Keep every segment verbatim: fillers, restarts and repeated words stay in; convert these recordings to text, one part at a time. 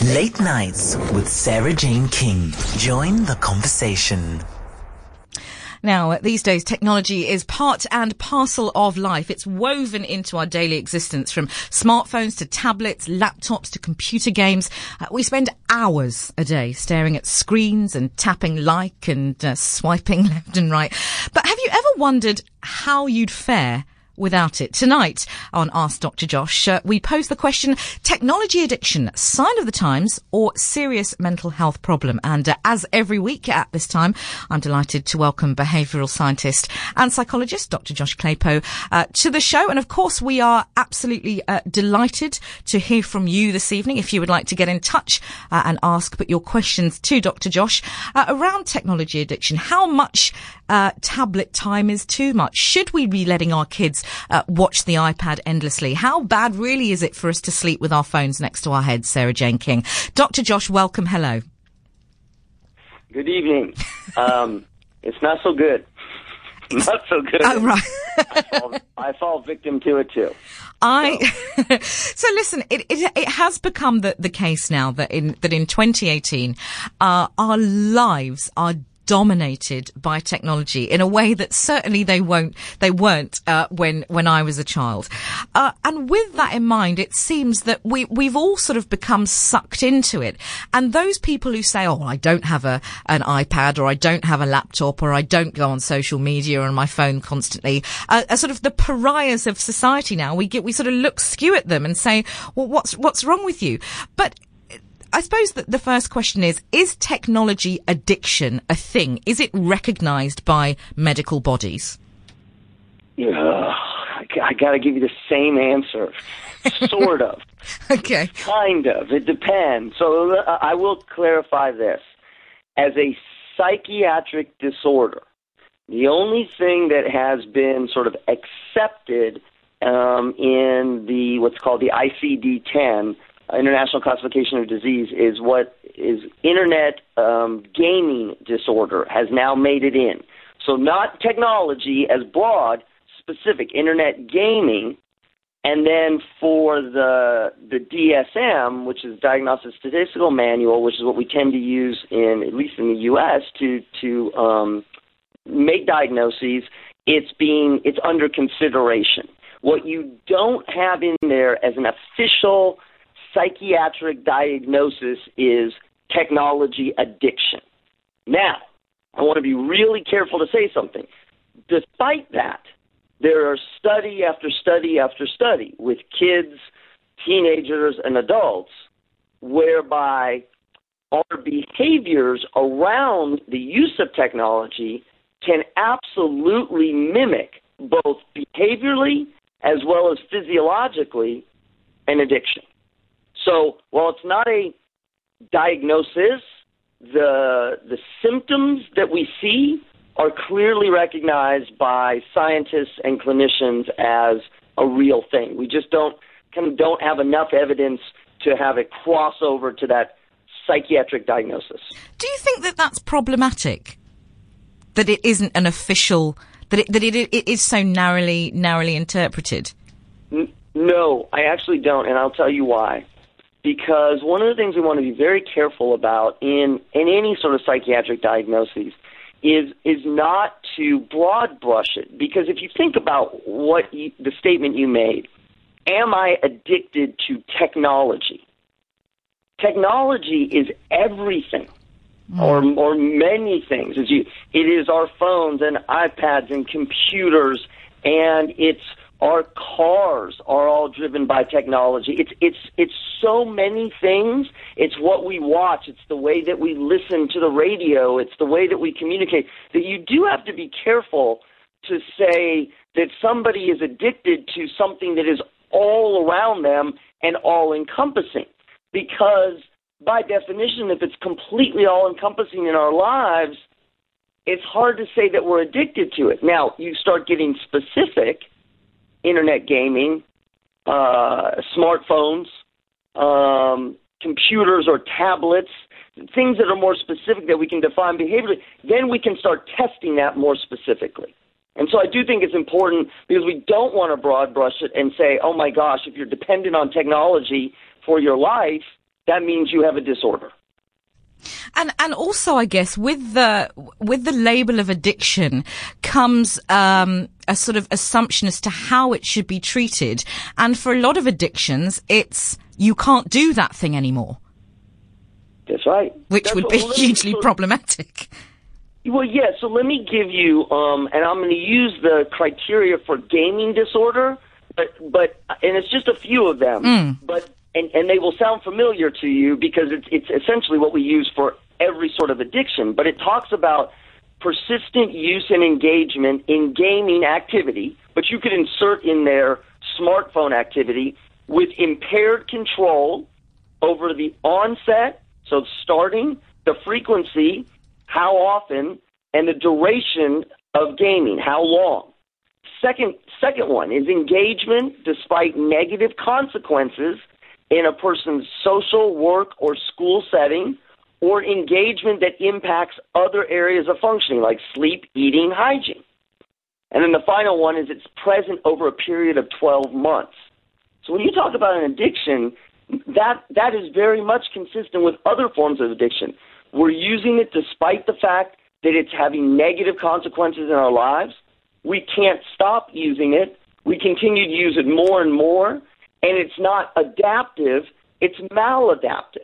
Late Nights with Sarah Jane King. Join the conversation. Now, these days, technology is part and parcel of life. It's woven into our daily existence, from smartphones to tablets, laptops to computer games. Uh, we spend hours a day staring at screens and tapping like and uh, swiping left and right. But have you ever wondered how you'd fare without it? Tonight on Ask Doctor Josh, uh, we pose the question: technology addiction, sign of the times or serious mental health problem? And uh, as every week at this time, I'm delighted to welcome behavioural scientist and psychologist Doctor Josh Claypo uh, to the show. And of course, we are absolutely uh, delighted to hear from you this evening. If you would like to get in touch uh, and ask, put your questions to Doctor Josh uh, around technology addiction. How much uh, tablet time is too much? Should we be letting our kids Uh, watch the iPad endlessly? How bad really is it for us to sleep with our phones next to our heads? Sarah Jane King. Doctor Josh, welcome. Hello. Good evening. Um, it's not so good. Not so good. Oh, right. I, fall, I fall victim to it too. I so, so listen. It, it it has become the the case now that in that in twenty eighteen, uh, our lives are dominated by technology in a way that certainly they won't, they weren't uh, when when I was a child. Uh, and with that in mind, it seems that we we've all sort of become sucked into it. And those people who say, "Oh, I don't have a an iPad, or I don't have a laptop, or I don't go on social media or on my phone constantly," uh, are sort of the pariahs of society now. We get we sort of look skew at them and say, "Well, what's what's wrong with you?" But I suppose that the first question is, is technology addiction a thing? Is it recognised by medical bodies? Yeah, I, I got to give you the same answer. Sort of. Okay. Kind of. It depends. So uh, I will clarify this. As a psychiatric disorder, the only thing that has been sort of accepted um, in the what's called the I C D ten, International Classification of Disease, is what is internet um, gaming disorder has now made it in. So not technology as broad, specific internet gaming. And then for the the D S M, which is Diagnostic Statistical Manual, which is what we tend to use in, at least in the U S, to to um, make diagnoses, it's being it's under consideration. What you don't have in there as an official psychiatric diagnosis is technology addiction. Now, I want to be really careful to say something. Despite that, there are study after study after study with kids, teenagers, and adults whereby our behaviors around the use of technology can absolutely mimic, both behaviorally as well as physiologically, an addiction. So while it's not a diagnosis, the the symptoms that we see are clearly recognized by scientists and clinicians as a real thing. We just don't kind of don't have enough evidence to have it cross over to that psychiatric diagnosis. Do you think that that's problematic? That it isn't an official, that it that it, it is so narrowly narrowly interpreted? N- no, I actually don't, and I'll tell you why. Because one of the things we want to be very careful about in, in any sort of psychiatric diagnoses is is not to broad brush it. Because if you think about what you, the statement you made, am I addicted to technology? Technology is everything, mm. or or many things. As you, it is our phones and iPads and computers, and it's our cars are all driven by technology. It's it's it's so many things. It's what we watch. It's the way that we listen to the radio. It's the way that we communicate. That you do have to be careful to say that somebody is addicted to something that is all around them and all-encompassing. Because by definition, if it's completely all-encompassing in our lives, it's hard to say that we're addicted to it. Now, you start getting specific. Internet gaming, uh, smartphones, um, computers or tablets, things that are more specific that we can define behaviorally, then we can start testing that more specifically. And so I do think it's important because we don't want to broad brush it and say, oh my gosh, if you're dependent on technology for your life, that means you have a disorder. And and also, I guess, with the with the label of addiction comes um, a sort of assumption as to how it should be treated. And for a lot of addictions, it's you can't do that thing anymore. That's right. Which That's would what, be well, hugely so, problematic. Well, yeah. So let me give you, um, and I'm going to use the criteria for gaming disorder, but but and it's just a few of them, Mm. but. And, and they will sound familiar to you because it's, it's essentially what we use for every sort of addiction. But it talks about persistent use and engagement in gaming activity, but you could insert in there smartphone activity with impaired control over the onset, so starting, the frequency, how often, and the duration of gaming, how long. Second, second one is engagement despite negative consequences in a person's social, work, or school setting, or engagement that impacts other areas of functioning like sleep, eating, hygiene. And then the final one is it's present over a period of twelve months. So when you talk about an addiction, that that is very much consistent with other forms of addiction. We're using it despite the fact that it's having negative consequences in our lives. We can't stop using it. We continue to use it more and more. And it's not adaptive, it's maladaptive.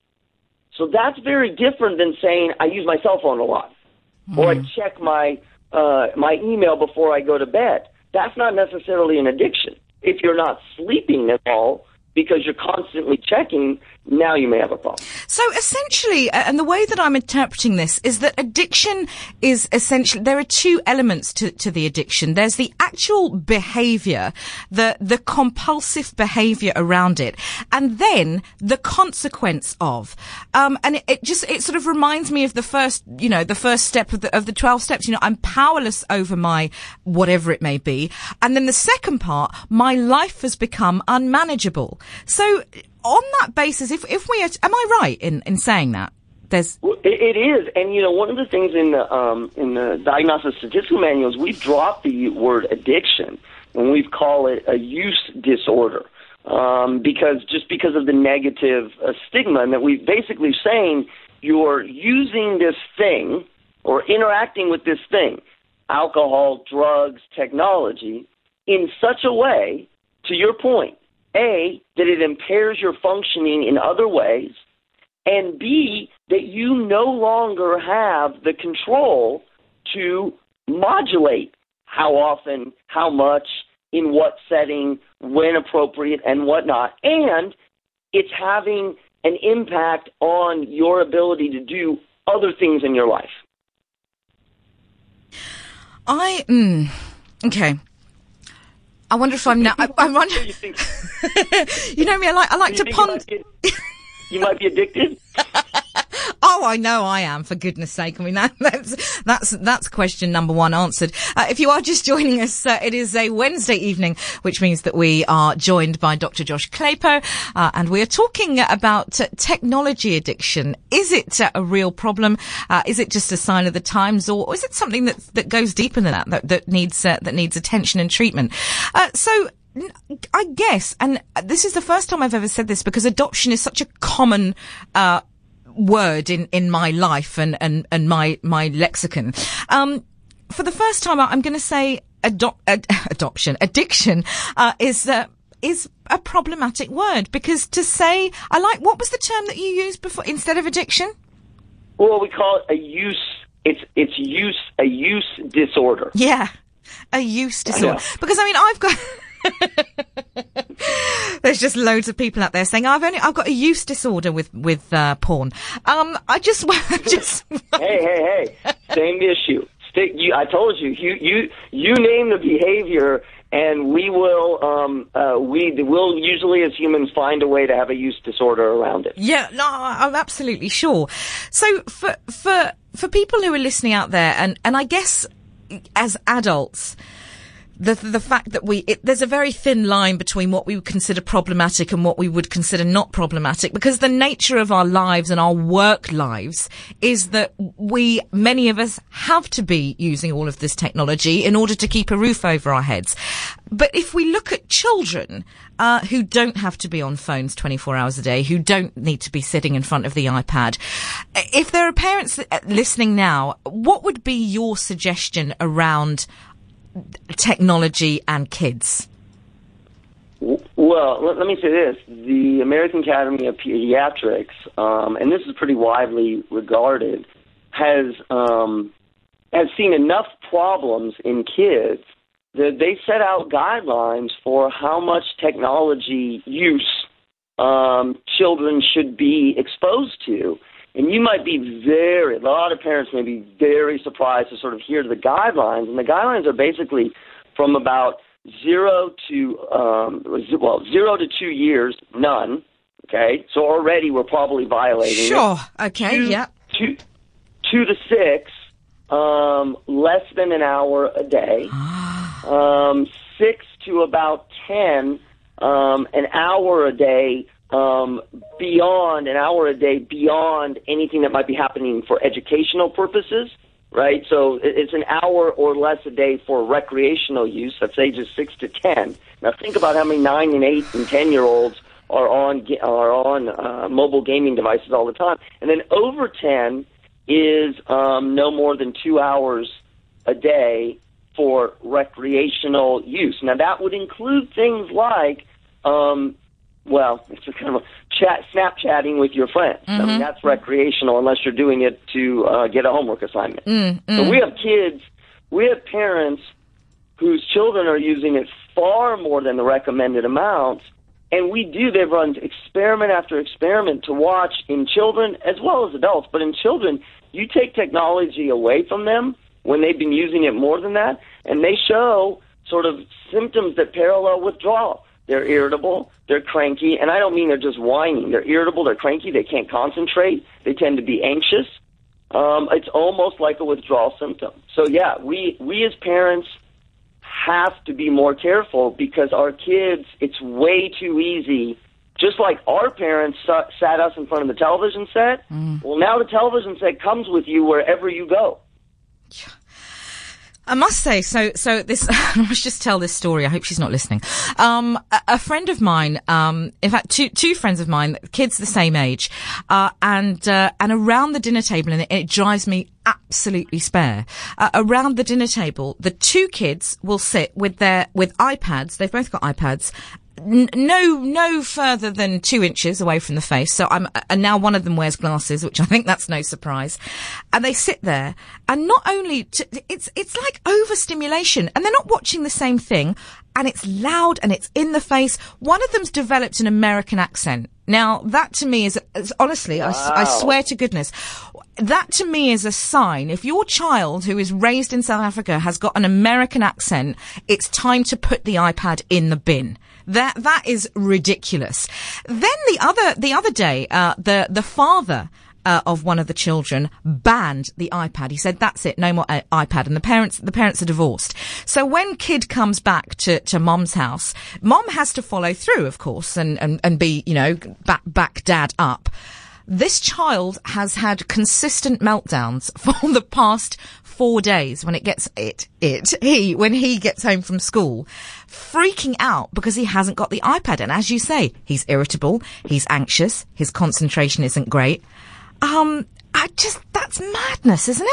So that's very different than saying I use my cell phone a lot, mm. or I check my uh, my email before I go to bed. That's not necessarily an addiction. If you're not sleeping at all because you're constantly checking, now you may have a problem. So essentially, and the way that I'm interpreting this is that addiction is essentially, there are two elements to, to the addiction. There's the actual behavior, the, the compulsive behavior around it, and then the consequence of. Um, and it, it just, it sort of reminds me of the first, you know, the first step of the, of the twelve steps. You know, I'm powerless over my whatever it may be. And then the second part, my life has become unmanageable. So, on that basis, if if we are, am I right in, in saying that? There's well, it, it is, and you know, one of the things in the um, in the diagnostic statistical manuals, we've dropped the word addiction and we've called it a use disorder um, because just because of the negative uh, stigma, and that we're basically saying you're using this thing or interacting with this thing, alcohol, drugs, technology, in such a way, to your point, A, that it impairs your functioning in other ways, and B, that you no longer have the control to modulate how often, how much, in what setting, when appropriate, and whatnot. And it's having an impact on your ability to do other things in your life. I, mm, okay. I wonder if I'm now. I, I wonder. You know me. I like. I like Do to you ponder. think You might be, you might be addicted. Oh, I know I am, for goodness sake. I mean, that, that's, that's, that's question number one answered. Uh, if you are just joining us, uh, it is a Wednesday evening, which means that we are joined by Doctor Josh Claypo, uh, and we are talking about uh, technology addiction. Is it uh, a real problem? Uh, is it just a sign of the times, or is it something that, that goes deeper than that, that, that needs, uh, that needs attention and treatment? Uh, so, I guess, and this is the first time I've ever said this because adoption is such a common, uh, word in, in my life and, and, and my, my lexicon. Um, for the first time, I'm going to say adop- ad- adoption, addiction, uh, is, uh, is a problematic word because to say, I like, what was the term that you used before instead of addiction? Well, we call it a use, it's, it's use, a use disorder. Yeah. A use disorder. Because I mean, I've got, there's just loads of people out there saying I've only I've got a use disorder with with uh, porn. Um, I just just hey hey hey, same issue. Stick. You, I told you. You you you name the behavior, and we will um uh we will usually as humans find a way to have a use disorder around it. Yeah, no, I'm absolutely sure. So for for for people who are listening out there, and and I guess as adults, the the fact that we it, there's a very thin line between what we would consider problematic and what we would consider not problematic, because the nature of our lives and our work lives is that we, many of us, have to be using all of this technology in order to keep a roof over our heads. But if we look at children uh, who don't have to be on phones twenty-four hours a day, who don't need to be sitting in front of the iPad, if there are parents listening now, what would be your suggestion around technology and kids? Well, let, let me say this. The American Academy of Pediatrics, um, and this is pretty widely regarded, has um, has seen enough problems in kids that they set out guidelines for how much technology use um, children should be exposed to. And you might be very, a lot of parents may be very surprised to sort of hear the guidelines. And the guidelines are basically from about zero to, um, well, zero to two years, none. Okay. So already we're probably violating Sure. it. Okay. Two, yeah. Two, two to six, um, less than an hour a day. um, six to about ten, um, an hour a day. Um, beyond an hour a day, beyond anything that might be happening for educational purposes, right? So it's an hour or less a day for recreational use. That's ages six to ten. Now think about how many nine and eight and ten year olds are on are on uh, mobile gaming devices all the time. And then over ten is um, no more than two hours a day for recreational use. Now that would include things like um, well, it's just kind of a chat, Snapchatting with your friends. Mm-hmm. I mean, that's recreational unless you're doing it to uh, get a homework assignment. Mm, mm. So we have kids, we have parents whose children are using it far more than the recommended amounts, and we do, they've run experiment after experiment to watch in children as well as adults. But in children, you take technology away from them when they've been using it more than that, and they show sort of symptoms that parallel withdrawal. They're irritable, they're cranky, and I don't mean they're just whining. They're irritable, they're cranky, they can't concentrate, they tend to be anxious. Um, it's almost like a withdrawal symptom. So, yeah, we, we as parents have to be more careful because our kids, it's way too easy. Just like our parents sat us in front of the television set, mm. well, now the television set comes with you wherever you go. Yeah. I must say, so, so this, I must just tell this story. I hope she's not listening. Um, a, a friend of mine, um, in fact, two, two friends of mine, kids the same age, uh, and, uh, and around the dinner table, and it, it drives me absolutely spare. Uh, around the dinner table, the two kids will sit with their, with iPads. They've both got iPads. N- no, no further than two inches away from the face. So I'm, and now one of them wears glasses, which I think that's no surprise. And they sit there, and not only, t- it's, it's like overstimulation, and they're not watching the same thing, and it's loud and it's in the face. One of them's developed an American accent. Now, that to me is, is honestly, wow. I, I swear to goodness, that to me is a sign. If your child who is raised in South Africa has got an American accent, it's time to put the iPad in the bin. That, that is ridiculous. Then the other, the other day, uh, the, the father, uh, of one of the children banned the iPad. He said, that's it, no more uh, iPad. And the parents, the parents are divorced. So when kid comes back to, to mom's house, mom has to follow through, of course, and, and, and be, you know, back, back dad up. This child has had consistent meltdowns for the past four days when it gets it, it, he, when he gets home from school, freaking out because he hasn't got the iPad. And as you say, he's irritable, he's anxious, his concentration isn't great. Um, I just, that's madness, isn't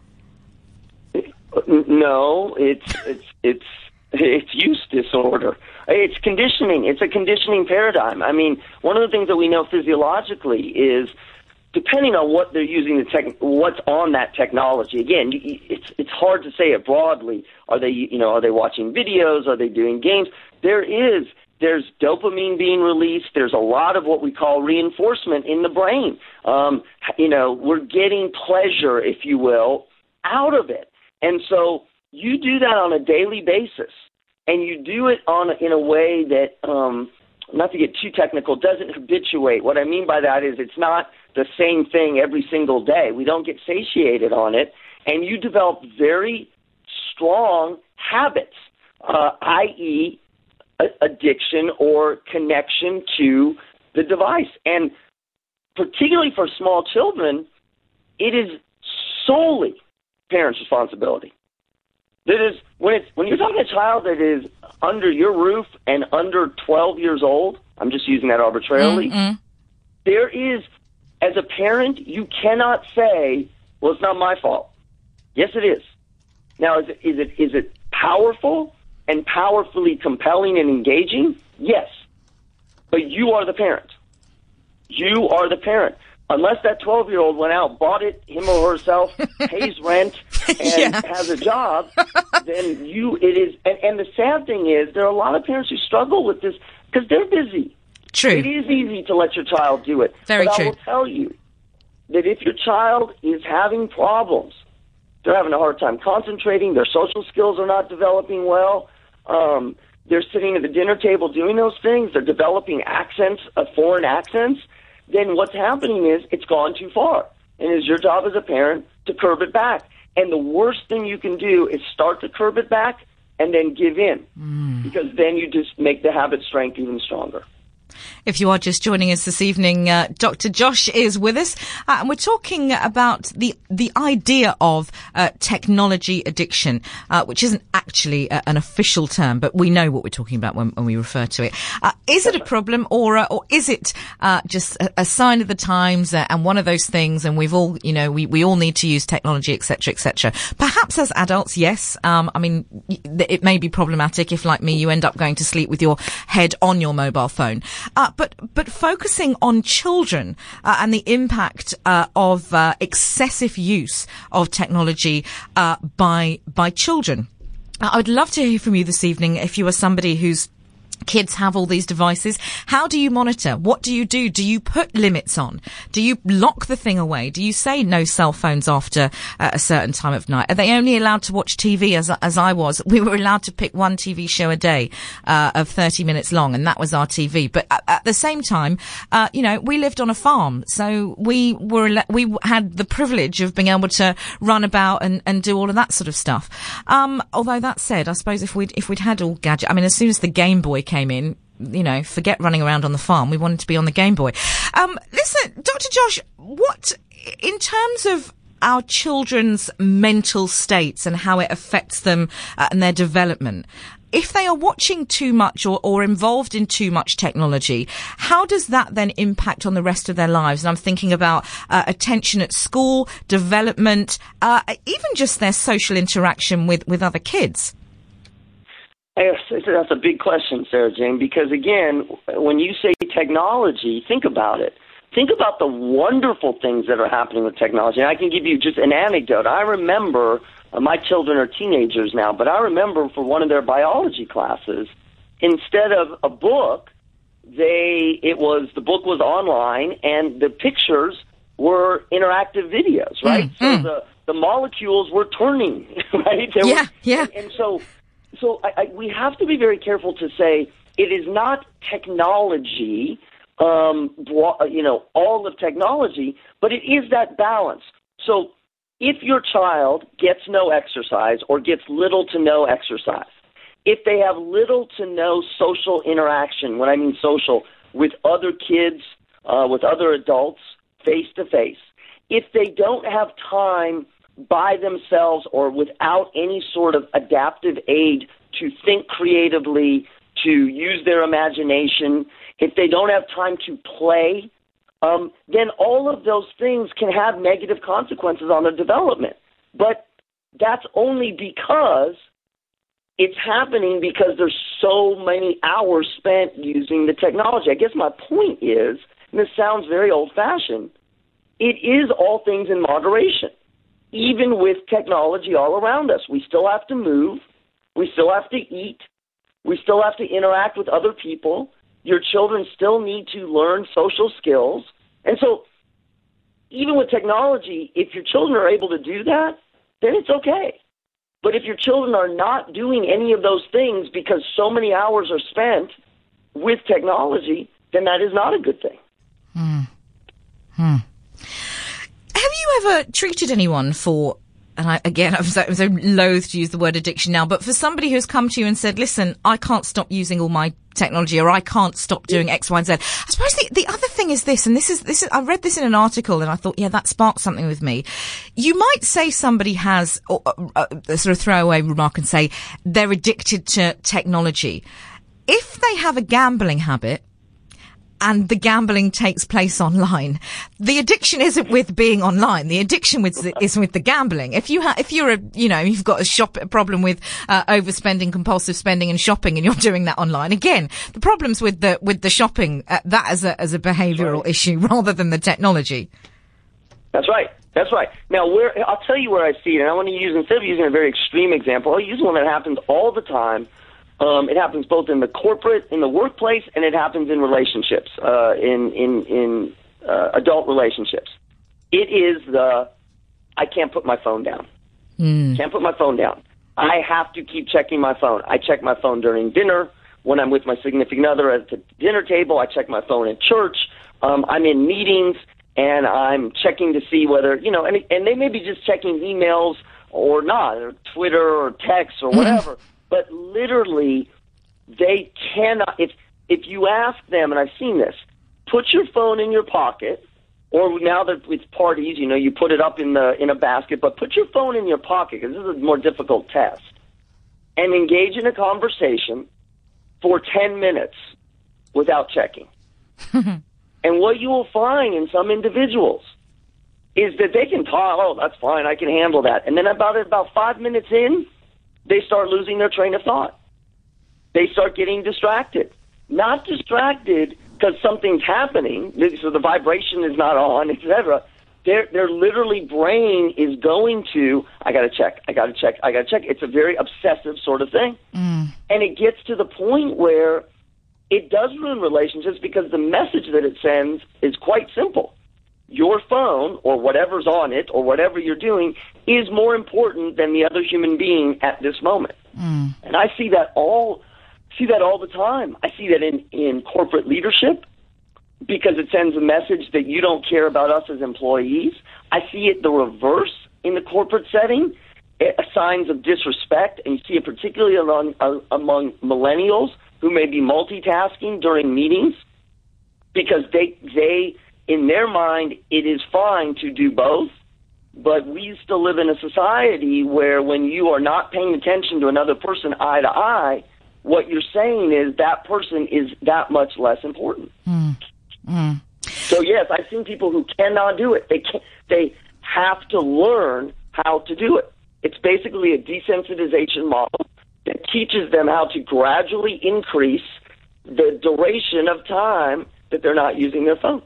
it? No, it's, it's, it's, it's use disorder. It's conditioning. It's a conditioning paradigm. I mean, one of the things that we know physiologically is, depending on what they're using, the tech, what's on that technology. Again, it's it's hard to say it broadly. Are they, you know, are they watching videos? Are they doing games? There is there's dopamine being released. There's a lot of what we call reinforcement in the brain. Um, you know, we're getting pleasure, if you will, out of it. And so you do that on a daily basis, and you do it on a, in a way that, um, not to get too technical, doesn't habituate. What I mean by that is it's not the same thing every single day. We don't get satiated on it, and you develop very strong habits. uh, that is, a- addiction or connection to the device. And particularly for small children, it is solely parents' responsibility. That is, when it's when you're talking a child that is under your roof and under twelve years old, I'm just using that arbitrarily, Mm-mm. there is, as a parent, you cannot say, well, it's not my fault. Yes, it is. Now, is it is it is it powerful and powerfully compelling and engaging? Yes. But you are the parent. You are the parent. Unless that twelve-year-old went out, bought it, him or herself, pays rent, and Yeah. has a job, then you, it is, and, and the sad thing is, there are a lot of parents who struggle with this because they're busy. True. It is easy to let your child do it. Very but true. I will tell you that if your child is having problems, they're having a hard time concentrating, their social skills are not developing well, um, they're sitting at the dinner table doing those things, they're developing accents, uh, foreign accents, then what's happening is it's gone too far. And it's your job as a parent to curb it back. And the worst thing you can do is start to curb it back and then give in. Mm. Because then you just make the habit strength even stronger. If you are just joining us this evening, uh, Doctor Josh is with us, uh, and we're talking about the the idea of uh, technology addiction, uh, which isn't actually a, an official term, but we know what we're talking about when, when we refer to it. Uh, is it a problem, or uh, or is it uh, just a, a sign of the times uh, and one of those things? And we've all, you know, we, we all need to use technology, et cetera, et cetera. Perhaps as adults, yes. Um, I mean, it may be problematic if, like me, you end up going to sleep with your head on your mobile phone. Uh, but but focusing on children uh, and the impact uh, of uh, excessive use of technology uh, by by children. Uh, I'd love to hear from you this evening if you are somebody who's kids have all these devices. How do you monitor? What do you do? Do you put limits on? Do you lock the thing away? Do you say no cell phones after uh, a certain time of night? Are they only allowed to watch T V as as I was? We were allowed to pick one T V show a day uh, of thirty minutes long, and that was our T V. But at, at the same time, uh, you know, we lived on a farm, so we were we had the privilege of being able to run about and, and do all of that sort of stuff. Um, although that said, I suppose if we'd if we'd had all gadget, I mean, as soon as the Game Boy came in, you know, forget running around on the farm. We wanted to be on the Game Boy. Um, listen, Doctor Josh, what, in terms of our children's mental states and how it affects them uh, and their development, if they are watching too much or, or involved in too much technology, how does that then impact on the rest of their lives? And I'm thinking about uh, attention at school, development, uh, even just their social interaction with, with other kids. Yes, that's a big question, Sarah Jane, because, again, when you say technology, think about it. Think about the wonderful things that are happening with technology. And I can give you just an anecdote. I remember, uh, my children are teenagers now, but I remember for one of their biology classes, instead of a book, they it was the book was online, and the pictures were interactive videos, right? Mm, so mm. the, the molecules were turning, right? They yeah, were, yeah. And, and so... So I, I, we have to be very careful to say it is not technology, um, you know, all of technology, but it is that balance. So if your child gets no exercise or gets little to no exercise, if they have little to no social interaction, when I mean social, with other kids, uh, with other adults, face-to-face, if they don't have time by themselves or without any sort of adaptive aid to think creatively, to use their imagination, if they don't have time to play, um, then all of those things can have negative consequences on their development. But that's only because it's happening because there's so many hours spent using the technology. I guess my point is, and this sounds very old-fashioned, it is all things in moderation. Even with technology all around us, we still have to move, we still have to eat, we still have to interact with other people. Your children still need to learn social skills. And so even with technology, if your children are able to do that, then it's okay. But if your children are not doing any of those things because so many hours are spent with technology, then that is not a good thing. Hmm. Hmm. Have you ever treated anyone for and I, again, I'm so, I'm so loath to use the word addiction now, but for somebody who's come to you and said, listen, I can't stop using all my technology, or I can't stop doing X, Y, and Z. I suppose the, the other thing is this, and this is, this is, I read this in an article and I thought, yeah, that sparked something with me. You might say somebody has or, uh, a sort of throwaway remark and say they're addicted to technology. If they have a gambling habit, and the gambling takes place online, the addiction isn't with being online. The addiction with, is with the gambling. If you ha- if you're a, you know, you've got a shop, a problem with, uh, overspending, compulsive spending and shopping, and you're doing that online, again, the problem's with the, with the shopping, uh, that as a, as a behavioral right. issue rather than the technology. That's right. That's right. Now, where, I'll tell you where I see it, and I want to use, instead of using a very extreme example, I'll use one that happens all the time. Um, it happens both in the corporate, in the workplace, and it happens in relationships, uh, in in in uh, adult relationships. It is the I can't put my phone down. Mm. Can't put my phone down. I have to keep checking my phone. I check my phone during dinner, when I'm with my significant other at the dinner table. I check my phone at church. Um, I'm in meetings, and I'm checking to see whether, you know, and, and they may be just checking emails or not, or Twitter or text or whatever. Mm. But literally, they cannot, if if you ask them, and I've seen this, put your phone in your pocket, or now that it's parties, you know, you put it up in the in a basket, but put your phone in your pocket, because this is a more difficult test, and engage in a conversation for ten minutes without checking. And what you will find in some individuals is that they can talk, oh, that's fine, I can handle that. And then about about five minutes in, they start losing their train of thought. They start getting distracted. Not distracted because something's happening, so the vibration is not on, et cetera. Their, their literally brain is going to, I got to check, I got to check, I got to check. It's a very obsessive sort of thing. Mm. And it gets to the point where it does ruin relationships because the message that it sends is quite simple. Your phone, or whatever's on it, or whatever you're doing, is more important than the other human being at this moment. Mm. And I see that all see that all the time. I see that in, in corporate leadership, because it sends a message that you don't care about us as employees. I see it the reverse in the corporate setting, it, signs of disrespect, and you see it particularly among, uh, among millennials who may be multitasking during meetings, because they they... in their mind, it is fine to do both, but we still live in a society where when you are not paying attention to another person eye to eye, what you're saying is that person is that much less important. Mm. Mm. So, yes, I've seen people who cannot do it. They can't, they have to learn how to do it. It's basically a desensitization model that teaches them how to gradually increase the duration of time that they're not using their phone.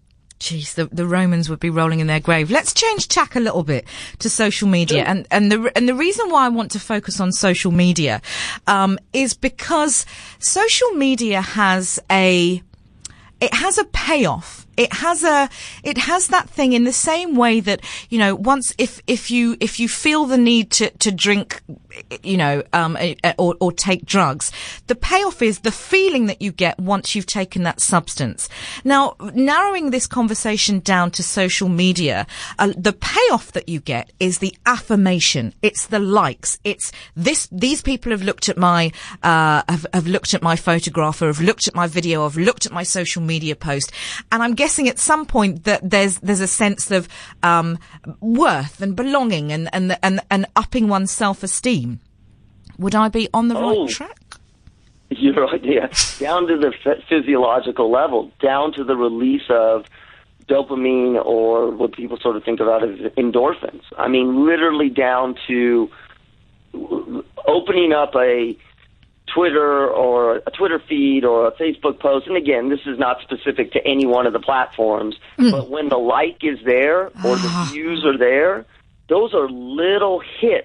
Jeez, the, the Romans would be rolling in their grave. Let's change tack a little bit to social media. And, and the, and the reason why I want to focus on social media, um, is because social media has a, it has a payoff. It has a, it has that thing in the same way that, you know, once, if, if you, if you feel the need to, to drink, you know, um, or, or take drugs, the payoff is the feeling that you get once you've taken that substance. Now, narrowing this conversation down to social media, uh, the payoff that you get is the affirmation. It's the likes. It's this, these people have looked at my, uh, have, have looked at my photograph, or have looked at my video, or have looked at my social media post. And I'm guessing at some point that there's, there's a sense of, um, worth and belonging and, and, and, and upping one's self-esteem. Would I be on the oh, right track? You're right, yeah. Down to the physiological level, down to the release of dopamine, or what people sort of think about as endorphins. I mean, literally down to opening up a Twitter or a Twitter feed or a Facebook post. And again, this is not specific to any one of the platforms, mm. but when the like is there or the views are there, those are little hits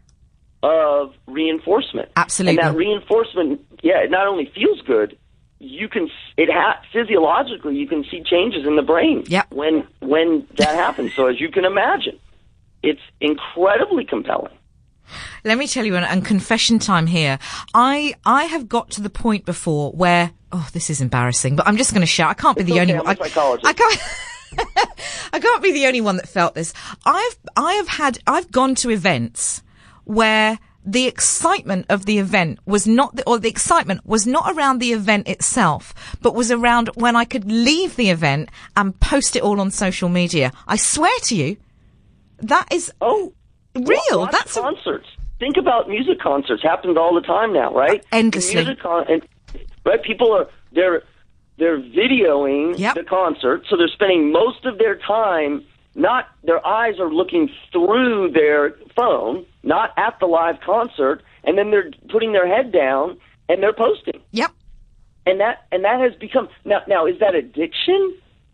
of reinforcement. Absolutely. And that reinforcement, yeah, it not only feels good, you can, it ha- physiologically, you can see changes in the brain yep. when when that happens. So as you can imagine, it's incredibly compelling. Let me tell you, and confession time here. I I have got to the point before where, oh, this is embarrassing, but I'm just going to shout. I can't be it's the okay, only one. I'm a psychologist. I, I can't. I can't be the only one that felt this. I've, I have had, I've gone to events where the excitement of the event was not, the, or the excitement was not around the event itself, but was around when I could leave the event and post it all on social media. I swear to you, that is oh real. Watch That's concerts. A- Think about music concerts. Happens all the time now, right? Uh, endlessly. Music con- and, right? People are they're they're videoing yep. the concert, so they're spending most of their time. Not their eyes are looking through their phone, not at the live concert, and then they're putting their head down and they're posting. Yep. And that and that has become now. Now is that addiction?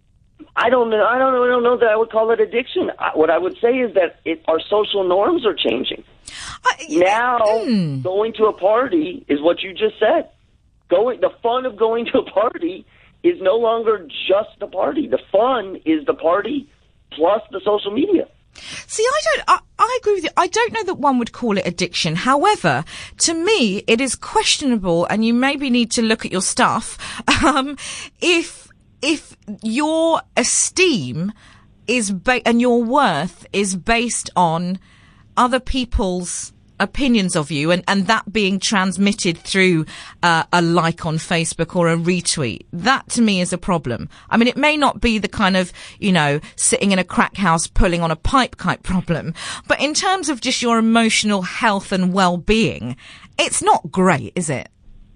I don't know. I don't know. I don't know that I would call it addiction. I, what I would say is that it, our social norms are changing. I, now, mm. going to a party is what you just said. Going the fun of going to a party is no longer just the party. The fun is the party plus the social media. See, I don't, I, I agree with you. I don't know that one would call it addiction. However, to me, it is questionable, and you maybe need to look at your stuff, um, if, if your esteem is, ba- and your worth is based on other people's opinions of you, and, and that being transmitted through uh, a like on Facebook or a retweet. That to me is a problem. I mean, it may not be the kind of, you know, sitting in a crack house pulling on a pipe type problem, but in terms of just your emotional health and well-being, it's not great, is it?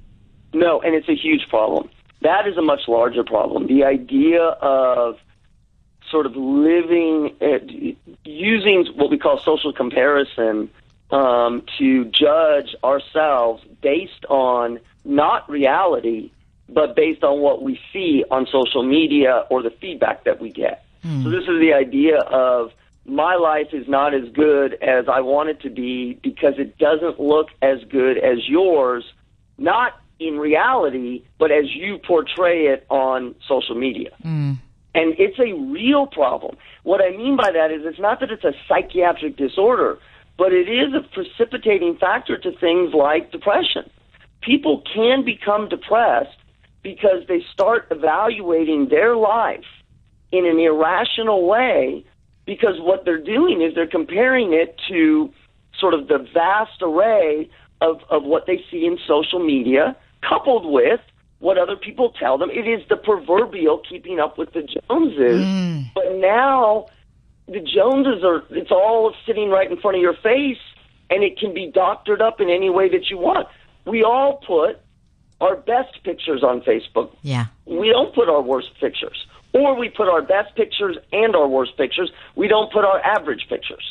No, and it's a huge problem. That is a much larger problem. The idea of sort of living, uh, using what we call social comparison Um, to judge ourselves based on not reality, but based on what we see on social media or the feedback that we get. Mm. So this is the idea of my life is not as good as I want it to be because it doesn't look as good as yours, not in reality, but as you portray it on social media. Mm. And it's a real problem. What I mean by that is it's not that it's a psychiatric disorder, but it is a precipitating factor to things like depression. People can become depressed because they start evaluating their life in an irrational way because what they're doing is they're comparing it to sort of the vast array of, of what they see in social media, coupled with what other people tell them. It is the proverbial keeping up with the Joneses. Mm. But now the Joneses are, it's all sitting right in front of your face, and it can be doctored up in any way that you want. We all put our best pictures on Facebook. Yeah. We don't put our worst pictures. Or we put our best pictures and our worst pictures. We don't put our average pictures.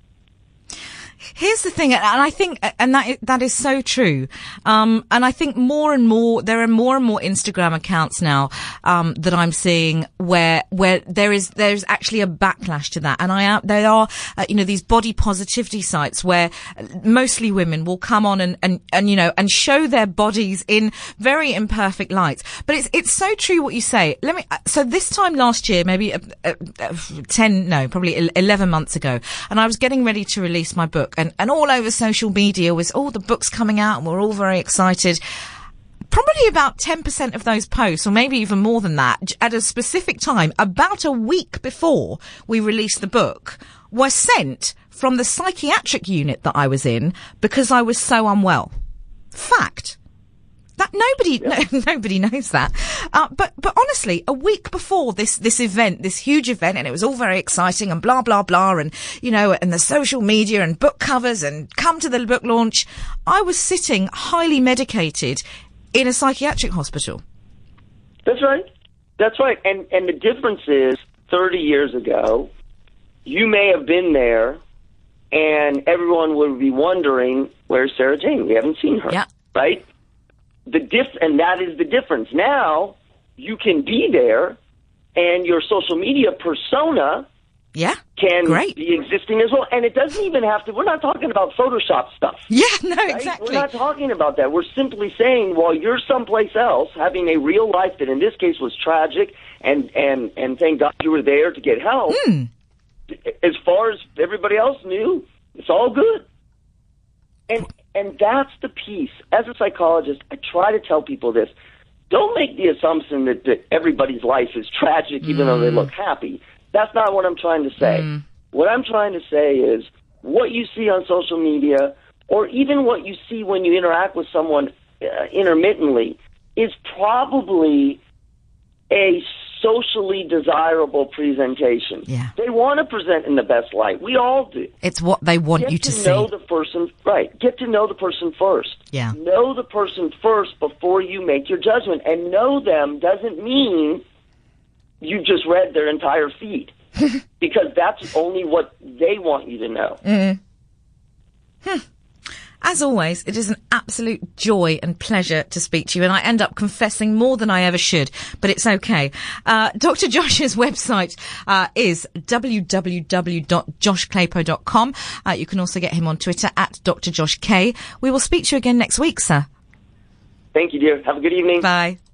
Here's the thing, and I think, and that that is so true. Um, and I think more and more there are more and more Instagram accounts now um, that I'm seeing where where there is there's actually a backlash to that. And I am, there are uh, you know these body positivity sites where mostly women will come on and, and and you know and show their bodies in very imperfect lights. But it's it's so true what you say. Let me. So this time last year, maybe uh, uh, ten, no, probably eleven months ago, and I was getting ready to release my book. And, and all over social media was all the books coming out and we're all very excited. Probably about ten percent of those posts, or maybe even more than that, at a specific time, about a week before we released the book, were sent from the psychiatric unit that I was in because I was so unwell. Fact. That nobody, yeah. no, nobody knows that. Uh, but, but honestly, a week before this, this event, this huge event, and it was all very exciting and blah, blah, blah, and, you know, and the social media and book covers and come to the book launch, I was sitting highly medicated in a psychiatric hospital. That's right. That's right. And, and the difference is thirty years ago, you may have been there and everyone would be wondering, where's Sarah Jane? We haven't seen her. Yeah. Right? The diff, and that is the difference. Now you can be there, and your social media persona, yeah, can great. be existing as well. And it doesn't even have to. We're not talking about Photoshop stuff. Yeah, no, right? exactly. We're not talking about that. We're simply saying, while you're someplace else having a real life that, in this case, was tragic, and and and thank God you were there to get help. Mm. As far as everybody else knew, it's all good. And and that's the piece. As a psychologist, I try to tell people this. Don't make the assumption that, that everybody's life is tragic, even mm. though they look happy. That's not what I'm trying to say. Mm. What I'm trying to say is what you see on social media, or even what you see when you interact with someone uh, intermittently, is probably a socially desirable presentation. Yeah. They want to present in the best light. We all do. It's what they want Get you to, to see. know the person, right. Get to know the person first. Yeah. Know the person first before you make your judgment. And know them doesn't mean you just read their entire feed. Because that's only what they want you to know. Mm. Hmm. As always, it is an absolute joy and pleasure to speak to you, and I end up confessing more than I ever should, but it's okay. Uh, Doctor Josh's website uh, is w w w dot josh claypo dot com. Uh, you can also get him on Twitter at Doctor Josh K. We will speak to you again next week, sir. Thank you, dear. Have a good evening. Bye.